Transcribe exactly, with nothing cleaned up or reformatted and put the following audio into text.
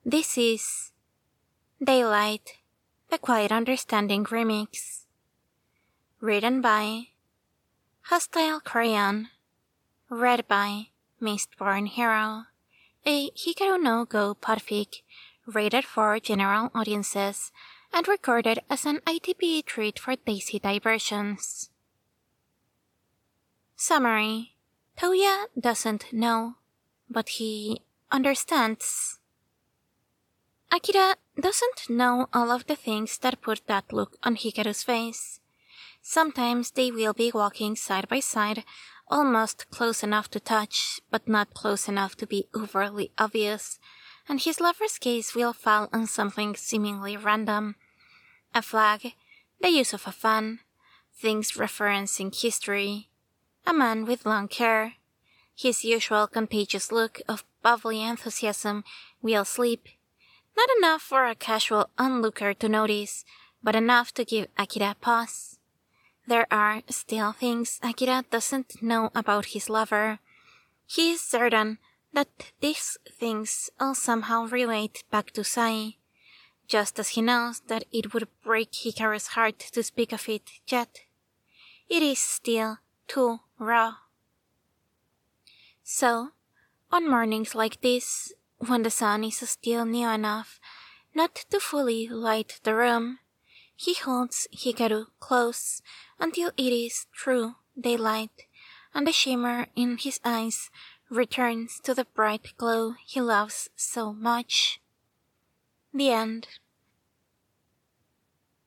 This is Daylight, the Quiet Understanding Remix. Written by Hostile Crayon. Read by Mistborn Hero, a Hikaru no Go podfic rated for general audiences and recorded as an I T B treat for Daisy Diversions. Summary: Touya doesn't know, but he understands. Akira doesn't know all of the things that put that look on Hikaru's face. Sometimes they will be walking side by side, almost close enough to touch, but not close enough to be overly obvious, and his lover's gaze will fall on something seemingly random. A flag, the use of a fan, things referencing history, a man with long hair. His usual contagious look of bubbly enthusiasm will sleep. Not enough for a casual onlooker to notice, but enough to give Akira pause. There are still things Akira doesn't know about his lover. He is certain that these things all somehow relate back to Sai, just as he knows that it would break Hikaru's heart to speak of it yet. It is still too raw. So, on mornings like this, when the sun is still near enough not to fully light the room, he holds Hikaru close until it is true daylight, and the shimmer in his eyes returns to the bright glow he loves so much. The end.